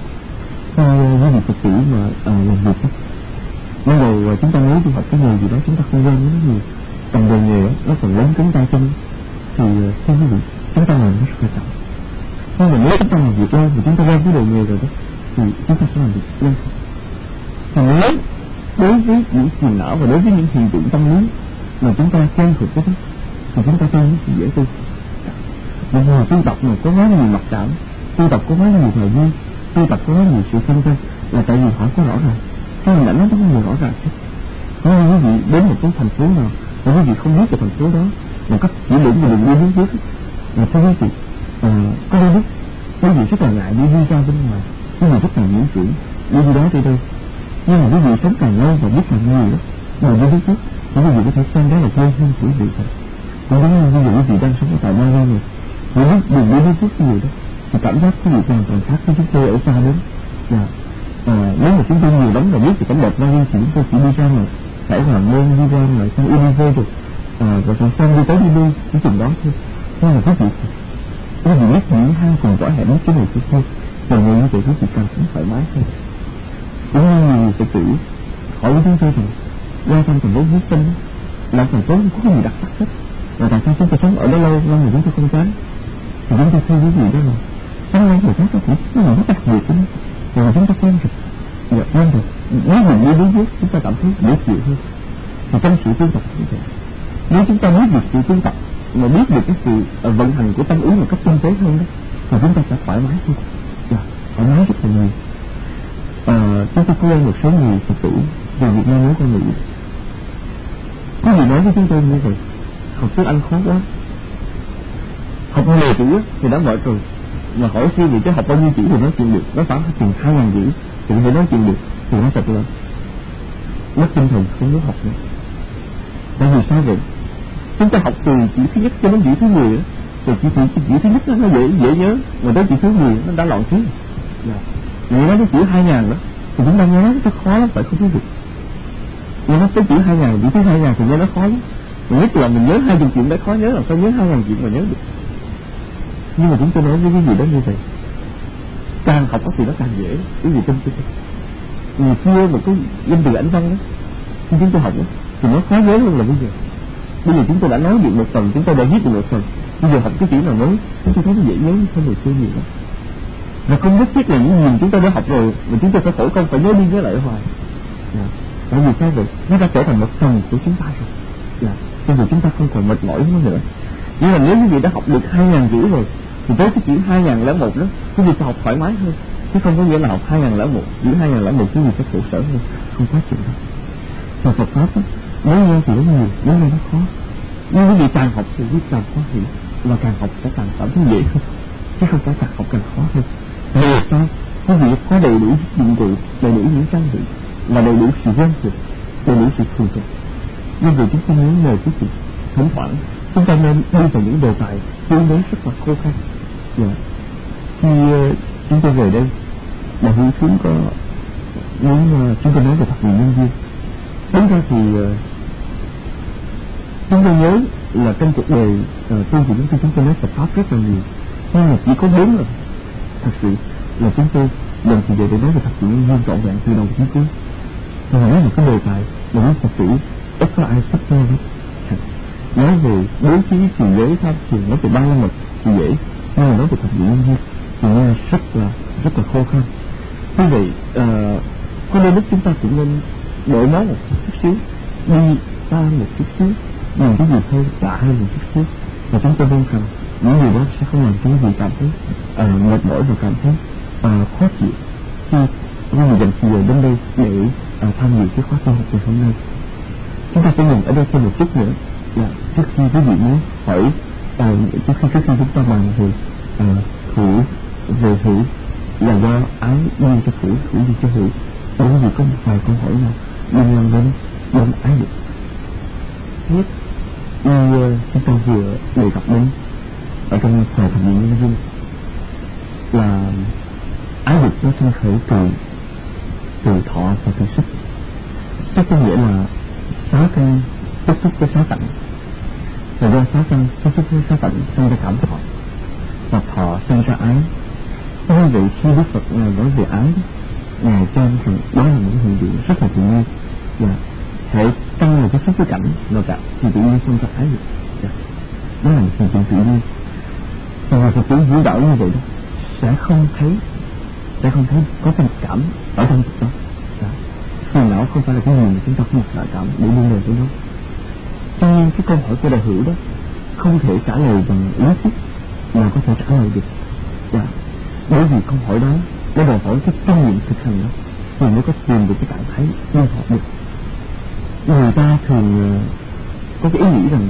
Khi quý vị Phật tử mà uh, làm việc đó, ban đầu chúng ta nói đi học cái nghề gì đó chúng ta không quen với nó nhiều, cầm đồ nghề đó, nó còn lớn cứng tay chân, thì uh, thưa quý vị, chúng ta làm nó rất là chậm. Nhưng mà nếu chúng ta làm việc lâu thì chúng ta quen với đồ nghề rồi đó, thì chúng ta sẽ làm việc lâu. Thì nếu đối với những phiền não và đối với những hiện tượng tâm lý mà chúng ta quen thuộc với đó, thì chúng ta quen với sự dễ tu. Một người tu tập mà có quá nhiều mặc cảm, tu tập có quá nhiều thời gian, tu tập có quá nhiều sự phân vân, là tại vì họ có rõ ràng, cái hình ảnh nó không nhiều rõ ràng hết. Nếu quý vị đến một cái thành phố nào mà quý vị không biết về thành phố đó một cách chỉ định và đường đi hướng trước, là thưa quý vị, à, có đôi lúc quý vị rất là ngại đi đi ra bên ngoài, quý vị rất là miễn cưỡng đi đi đó đi đây. Nhưng mà quý vị sống càng lâu và biết càng nhiều đó, mà đi hướng trước, thì quý vị có thể xem đó là quê hương của quý vị thôi. Còn đúng như quý vị đang sống ở tại Ba Lan này, nếu đừng đi đi trước nhiều đó, thì cảm giác quý vị hoàn toàn khác với chúng tôi ở xa đến. Dạ. À, nếu mà chúng tôi nhiều lắm là biết thì cảnh đẹp Ba Lan thì chúng tôi chỉ đi ra ngoài Hải Hoàng Môn, đi ra ngoài sang Ulive rồi, à, rồi còn sang đi tới đi lui cái chừng đó thôi. Nhưng mà quý vị quý vị biết những hang cùng quả hẻm cái này kia thôi, và người như vậy quý vị càng cũng thoải mái thôi. Cũng như nhiều Phật tử hỏi với chúng tôi rằng qua trong thành phố Houston đó, là thành phố không có gì đặc sắc hết, và tại sao chúng ta sống ở đó lâu lâu mà chúng ta không chán? Thì chúng ta thấy cái gì đó là sáng nay người khác có thể nó là rất đặc biệt của nó, rồi chúng ta quen rồi, dạ quen rồi. Nếu mình đi đến trước chúng ta cảm thấy dễ chịu hơn. Thì trong sự tu tập như vậy, nếu chúng ta biết được sự tu tập mà biết được cái sự uh, vận hành của tâm ý một cách tinh tế hơn đó, thì chúng ta sẽ thoải mái hơn, dạ thoải mái rất là nhiều. À, chúng tôi có quen một số người Phật tử về Việt Nam nói con Mỹ, có người nói với chúng tôi như vậy: học tiếng Anh khó quá, học mười chữ thì đã mệt rồi, mà hỏi suy vì cái học bao nhiêu chữ thì nói chuyện được, nó khoảng chừng hai ngàn chữ thì có thể nói chuyện được, thì nó thật là mất tinh thần, không muốn học nữa. Tại vì sao vậy? Chúng ta học từ chữ thứ nhất cho đến chữ thứ mười đó, từ chữ, chữ, chữ thứ nhất nó dễ dễ nhớ, mà tới chữ thứ mười nó đã loạn trí. Nếu nói cái chữ hai ngàn đó thì chúng ta nhớ nó khó lắm, phải không quý vị? Nhưng nó tới chữ hai ngàn, chữ thứ hai ngàn thì nhớ nó khó lắm. Mà nhất là mình nhớ hai chục chuyện đã khó nhớ, làm sao nhớ hai ngàn chuyện mà nhớ được. Nhưng mà chúng tôi nói với cái gì đó như vậy, càng học thì nó càng dễ. Cái gì trong tôi người xưa một cái danh từ ảnh văn đó, khi chúng tôi học đó, thì nó khó nhớ hơn là bây giờ. Bây giờ chúng tôi đã nói được một phần, chúng tôi đã viết được một phần, bây giờ học cái chữ nào mới chúng tôi thấy nó dễ nhớ hơn người xưa nhiều lắm. Và không nhất thiết là những gì chúng ta đã học rồi mà chúng ta phải khổ công phải nhớ đi nhớ lại hoài. Dạ. Tại vì sao vậy? Nó đã trở thành một phần của chúng ta rồi. Dạ. Cho nên chúng ta không còn mệt mỏi nó nữa. Nhưng mà nếu quý vị đã học được hai ngàn chữ rồi, thì tới cái chữ hai ngàn lẻ một đó, quý vị sẽ học thoải mái hơn. Chứ không có nghĩa là học hai ngàn lẻ một, chữ hai ngàn lẻ một quý vị sẽ khổ sở hơn, không có chuyện đó. Và Phật pháp đó, nói nghe thì nó nhiều, nói nghe nó khó. Nhưng quý vị càng học thì quý vị càng khó hiểu, và càng học sẽ càng cảm thấy dễ hơn, chứ không phải càng học càng khó hơn. Vì sao? Quý vị có đầy đủ dụng cụ, đầy đủ những trang bị, và đầy đủ sự quen thuộc, đầy đủ sự thuần thục. Nhưng vì chúng ta muốn mời quý vị thỉnh thoảng chúng ta nên đi vào những đề tài tương đối rất là khô khan. Yeah. khi uh, chúng tôi về đây, bà Hữu Xuống có muốn uh, chúng tôi nói về thập nhị nhân duyên. Đúng ra thì uh, chúng tôi nhớ là trong cuộc đời uh, tôi thì chúng tôi chúng tôi nói Phật pháp rất là nhiều, nhưng mà chỉ có bốn lần thật sự là chúng tôi lần thì về để nói về thập nhị nhân duyên trọn vẹn từ đầu đến cuối. Thì nói là cái đề tài mà nói thật sự ít có ai thích nghe hết. Nói về bố trí trì giới tham thiền, nói về ba la mật thì dễ, nhưng mà nói về thập nhị nhân duyên thì nghe rất là rất là khó khăn. Như vậy uh, có đôi lúc chúng ta cũng nên đổi mới một chút xíu, đi xa một chút xíu, nhìn cái gì thôi lạ hơn một chút xíu, và chúng tôi mong rằng những điều đó sẽ không làm cho quý vị cảm thấy uh, mệt mỏi và cảm thấy uh, khó chịu khi quý vị dành thời giờ đến đây để uh, tham dự cái khóa tu học ngày hôm nay. Chúng ta sẽ nhìn ở đây thêm một chút nữa là trước khi quý vị muốn hỏi uh, trước khi trước khi chúng ta bàn về uh, thủ về hữu là do ái đi cho thủ, thủ đi cho hữu, bởi vì có một vài câu hỏi nào liên quan đến đến ái dục. Nhất như uh, chúng ta vừa đề cập đến ở trong thời thập nhị nhân duyên là ái dục nó sinh khởi từ từ thọ và từ sức. Sức có nghĩa là sáu căn tiếp xúc với sáu cảnh, rồi do sáu căn tiếp xúc với sáu cảnh sinh ra cảm thọ, và thọ sinh ra ái. Như vậy khi Đức Phật Ngài nói về ái, Ngài cho rằng đó là những hiện tượng rất là tự nhiên, và hệ căn là tiếp xúc với cảnh là cả thì tự nhiên sinh ra ái dục. Đó là một hiện tượng tự nhiên. Và Phật tử vũ đạo như vậy đó sẽ không thấy sẽ không thấy có tình cảm ở trong Phật đó. Phiền não không phải là cái gì mà chúng ta có một loại cảm để liên hệ tới đó. Tuy nhiên cái câu hỏi của đại hữu đó không thể trả lời bằng lý thuyết mà có thể trả lời được. Dạ. Bởi vì câu hỏi đó nó đòi hỏi cái kinh nghiệm thực hành đó thì mới có tìm được cái trạng thái liên hợp được. Người ta thường có cái ý nghĩ rằng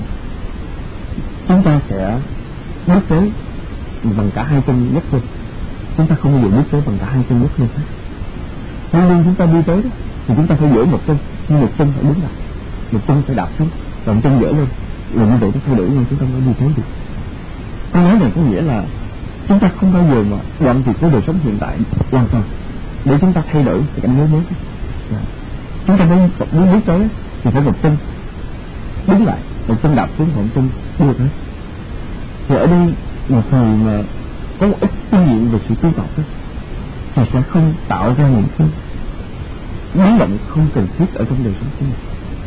chúng ta sẽ bước tới bằng cả hai chân nhấc lên, chúng ta không bao giờ bước tới bằng cả hai chân nhấc lên hết. Nên nên chúng ta đi tới đó thì chúng ta phải dỡ một chân, nhưng một chân phải đứng lại, một chân phải đạp xuống, và một chân dỡ lên, rồi như vậy nó thay đổi nhau chúng ta mới đi tới được. Câu nói này có nghĩa là chúng ta không bao giờ mà đoạn tuyệt với đời sống hiện tại hoàn toàn để chúng ta thay đổi cái cảnh giới mới. Chúng ta muốn muốn bước tới thì phải một chân đứng lại, một chân đạp xuống, một chân đưa tới. Thì ở đây một người mà có một ít kinh nghiệm về sự tu tập đó thì sẽ không tạo ra những cái biến động không cần thiết ở trong đời sống của mình.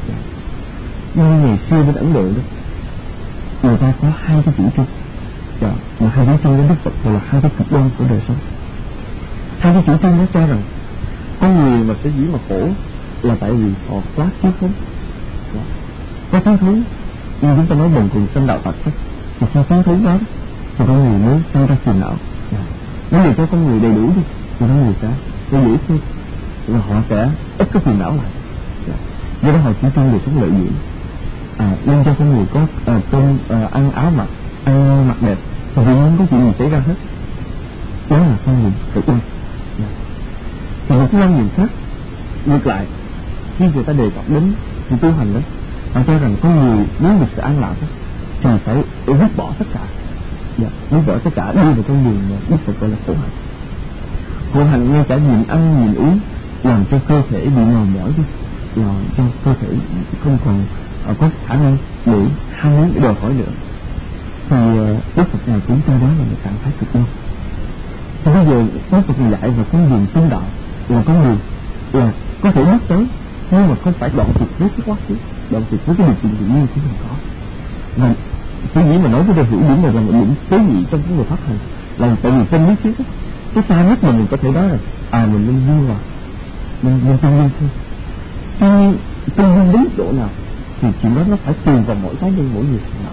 Nhưng ngày xưa bên Ấn Độ đó, người ta có hai cái chủ trương, dạ, mà hai cái chủ trương đến Đức Phật là hai cái cực đoan của đời sống. Hai cái chủ trương nó cho rằng con người mà sẽ dĩ mà khổ là tại vì họ quá thiếu thốn, dạ. Có thiếu thốn như chúng ta nói bần cùng sanh đạo Phật đó, thì khi thiếu thốn đó thì con người mới sinh ra phiền não. Dạ. Nếu để cho con người đầy đủ đi thì con người sẽ sẽ dễ thương, và họ sẽ ít có phiền não lại. Dạ. Do đó họ chỉ trông về sống lợi dưỡng, à, nên cho con người có à, cơm à, ăn áo mặc, ăn mặc đẹp, thì không có chuyện gì xảy ra hết. Đó là con người cực đoan. Dạ. Thì một cái quan niệm khác ngược lại, khi người ta đề cập đến sự tu hành đó, họ cho rằng con người muốn được sự an lạc đó, thì phải vứt bỏ tất cả, dạ, vứt bỏ tất cả đi vào con đường mà Đức Phật gọi là khổ hạnh. Khổ hạnh ngay cả nhịn ăn nhịn uống làm cho cơ thể bị mòn mỏi đi, làm cho cơ thể không còn uh, có khả năng để ham muốn để đòi hỏi nữa. Thì uh, Đức Phật này cũng cho đó là một trạng thái cực đoan. Thì bây giờ Đức Phật dạy vào con đường tu đạo là con đường là có thể bước tới, nhưng mà không phải đoạn tuyệt với cái quá khứ, đoạn tuyệt với cái điều kiện tự nhiên của mình có. Và cái gì mà nói với đời hữu điểm này là một điểm tế nhị trong cái người pháp hành, là tại vì trong lý thuyết đó, cái xa nhất mà mình có thể nói là à mình nên vui hòa, mình nên tương nhiên thôi. Tuy nhiên tương nhiên đến độ nào thì chuyện đó nó phải tùy vào mỗi cá nhân, mỗi người nào.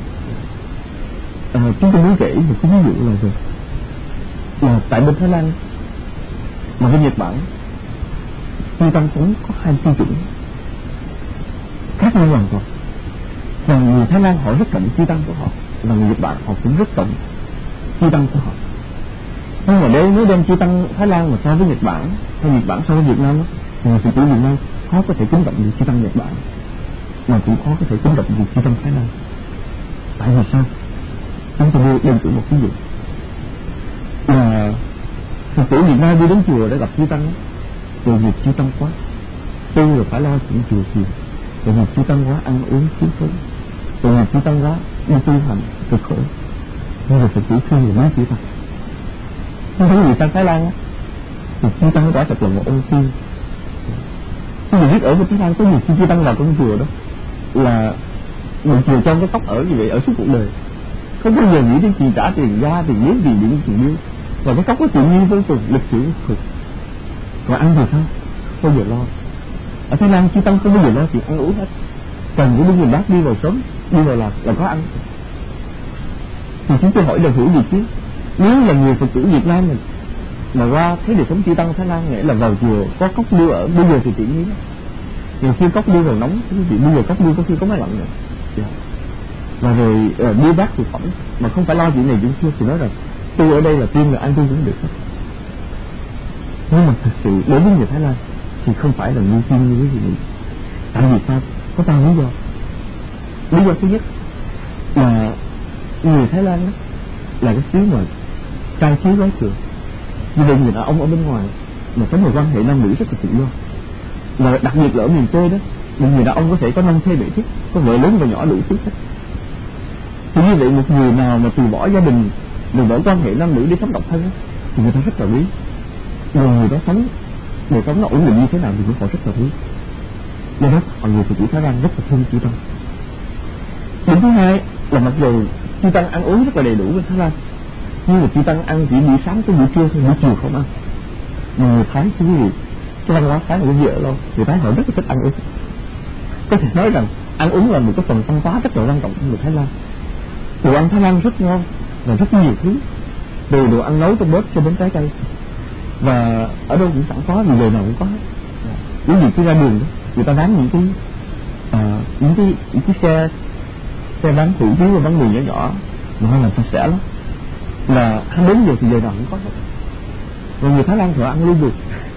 À, chúng tôi muốn kể một cái ví dụ là gì? Là tại bên Thái Lan mà bên Nhật Bản, chư tăng cũng có hai tiêu chuẩn khác nhau hoàn toàn. Và người Thái Lan họ rất trọng chư tăng của họ, và người Nhật Bản họ cũng rất trọng chư tăng của họ. Nhưng mà nếu nếu đem chư tăng Thái Lan mà so với Nhật Bản, hay Nhật Bản so với Việt Nam đó, thì người Phật tử Việt Nam khó có thể kính trọng được chư tăng Nhật Bản, mà cũng khó có thể kính trọng được chư tăng Thái Lan. Tại vì sao? Chúng tôi đưa đơn cử một ví dụ là Phật tử Việt Nam đi đến chùa để gặp chư tăng, rồi việc chư tăng quá, tu rồi phải lo chuyện chùa chiền, rồi việc chư tăng quá ăn uống thiếu thốn, rồi việc chư tăng quá đi tu hành cực khổ. Nhưng mà Phật tử thương người mấy chư tăng, không thấy người sang Thái Lan á, thì chư tăng quả thật là một ân sư. Chúng mình biết ở bên Thái Lan có nhiều khi chư tăng vào trong chùa đó là một chùa trong cái cốc ở như vậy ở suốt cuộc đời, không bao giờ nghĩ đến chuyện trả tiền ga, tiền giếng, tiền điện, tiền bill, và cái cốc có tự nhiên vô cùng, lịch sử cực. Còn ăn thì sao? Không bao giờ lo. Ở Thái Lan chư tăng không bao giờ lo chuyện ăn uống hết, cần cái bưng bát đi vào sớm, đi vào làm là có ăn. Thì chúng tôi hỏi là hiểu gì chứ? Nếu là người Phật tử Việt Nam mình mà qua thấy đời sống chư tăng Thái Lan, nghĩa là vào chùa có cốc đưa ở, bây giờ thì tiện nghi đó. Nhiều khi cốc đưa vào nóng, thì bây giờ cốc đưa có khi có máy lạnh rồi. Yeah. Và rồi uh, đưa bát thực phẩm mà không phải lo chuyện này chuyện kia, thì nói rằng tôi ở đây là tiên là ăn tôi cũng được hết. Nhưng mà thật sự đối với người Thái Lan thì không phải là ngu tiên như quý vị nghĩ. Tại vì sao? Có ba lý do. Lý do thứ nhất là người Thái Lan đó là cái xứ mà trai trí gái trường. Như vậy người đàn ông ở bên ngoài mà có một quan hệ nam nữ rất là tự do. Và đặc biệt là ở miền quê đó, người đàn ông có thể có năm thê bảy thiếp, có vợ lớn và nhỏ đủ thứ hết. Thì như vậy một người nào mà từ bỏ gia đình, từ bỏ quan hệ nam nữ để sống độc thân đó, thì người ta rất là quý. Rồi người đó sống, đời sống nó ổn định như thế nào thì cũng họ rất là quý. Do đó mọi người Phật tử Thái Lan rất là thương chư tăng. Điểm thứ hai là mặc dù chư tăng ăn uống rất là đầy đủ bên Thái Lan, nhưng mà chư tăng ăn chỉ buổi sáng tới buổi trưa thôi, buổi chiều không ăn. Mà người Thái chứ quý vị, cái văn hóa Thái là cái gì ở đâu, người Thái họ rất là thích ăn uống. Có thể nói rằng ăn uống là một cái phần văn hóa rất là quan trọng của người Thái Lan. Đồ ăn Thái Lan rất ngon và rất nhiều thứ, từ đồ ăn nấu trong bếp cho đến trái cây, và ở đâu cũng sẵn có, vì đời nào cũng có hết. Ví dụ khi ra đường đó, người ta bán những cái à, những cái những cái xe xe bán hủ tiếu và bán mì nhỏ nhỏ mà họ làm sạch sẽ lắm, là hai bốn giờ thì giờ nào cũng có hết. Rồi người Thái Lan thì họ ăn luôn được,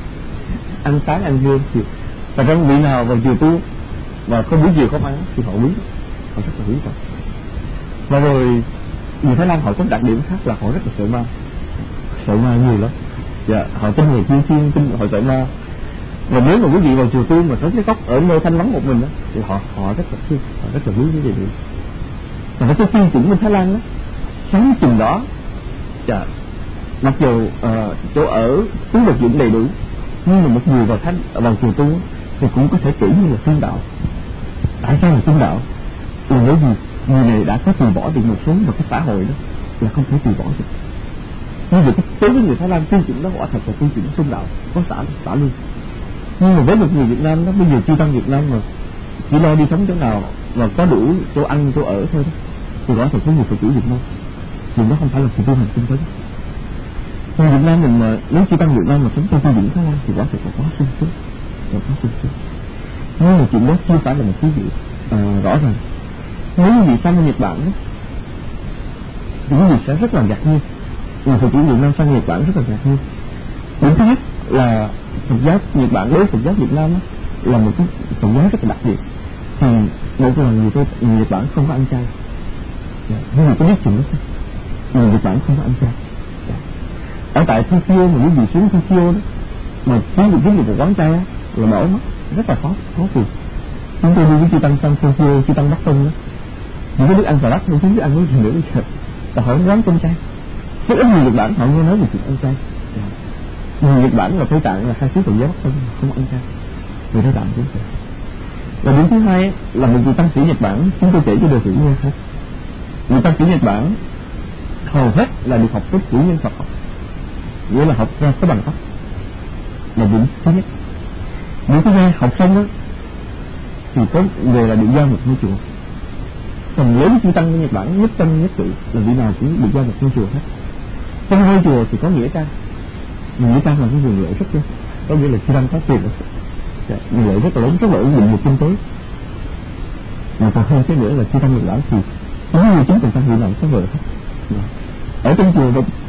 ăn sáng ăn trưa chiều, và trong vị nào vào chiều tu và không buổi chiều không ăn thì họ quý, họ rất là quý rồi. Và rồi người Thái Lan họ có đặc điểm khác là họ rất là sợ ma, sợ ma nhiều lắm. Dạ, họ tin người thiên thiên, tin họ sợ ma. Và nếu mà quý vị vào chùa tu mà sống cái góc ở nơi thanh vắng một mình đó, thì họ họ rất là thương, họ rất là quý quý vị. Và cái tiêu chuẩn bên Thái Lan đó, sống chừng đó, dạ, mặc dù uh, chỗ ở thứ vật dụng đầy đủ, nhưng mà một người vào thánh vào chùa tu thì cũng có thể tưởng như là tiên đạo. Tại sao là tiên đạo? Là bởi vì người này đã có từ bỏ được một số, và cái xã hội đó là không thể từ bỏ được. Nhưng vì cái đối với người Thái Lan tiêu chuẩn đó quả thật là tiêu chuẩn tôn đạo, có xã xã luôn. Nhưng mà với một người Việt Nam đó, bây giờ chư tăng Việt Nam mà chỉ lo đi sống chỗ nào và có đủ chỗ ăn chỗ ở thôi đó, thì quả thật có người Phật tử Việt Nam thì nó không phải là sự tu hành tinh tấn. Người Việt Nam mình mà nếu chư tăng Việt Nam mà sống trong tiêu chuẩn Thái Lan thì quả thật là quá sung sướng, là quá sung sướng. Nhưng mà chuyện đó chưa phải là một thứ gì à, rõ ràng. Nếu như sang bên Nhật Bản đó, thì quý vị sẽ rất là ngạc nhiên. Người Phật tử Việt Nam sang Nhật Bản rất là ngạc nhiên. Điểm thứ nhất là Phật giáo Nhật Bản đối với Phật giáo Việt Nam đó, là một cái Phật giáo rất là đặc biệt. Thì một là người, người Nhật Bản không có ăn chay. Nhưng mà có biết chuyện đó không? Người Nhật Bản không có ăn chay. Ở tại Tokyo mà quý vị xuống Tokyo đó, mà kiếm được kiếm được một quán chay á, là đổ mất, rất là khó, khó tìm. Chúng tôi đi với chư tăng sang Tokyo, chư tăng Bắc Tông đó, những cái nước ăn salad không biết ăn cái gì nữa bây giờ, là họ không quán cơm chay. Rất ít người Nhật Bản họ nghe nói về chuyện ăn chay. Người Nhật Bản là Tây Tạng là hai xứ Phật giáo không không ăn chay, người Tây Tạng cũng vậy. Và điểm thứ hai là một vị tăng sĩ Nhật Bản, chúng tôi kể cho đời tử nghe hết. Vị tăng sĩ Nhật Bản hầu hết là được học tốt cử nhân Phật học, nghĩa là học ra có bằng cấp, là điểm thứ nhất. Điểm thứ hai, học xong đó thì có về là được giao một ngôi chùa. Phần lớn chư tăng của Nhật Bản nhất tâm nhất tự là vị nào cũng được giao một ngôi chùa hết. Trong ngôi chùa thì có nghĩa trang, nghĩa trang là cái nguồn lợi rất lớn, có nghĩa là chư tăng có tiền, nguồn lợi rất là lớn, rất là ổn định về kinh tế. Mà còn hơn cái nữa là chư tăng Nhật Bản thì chín mươi chín phần trăm vị nào có vợ hết. Ở trong chùa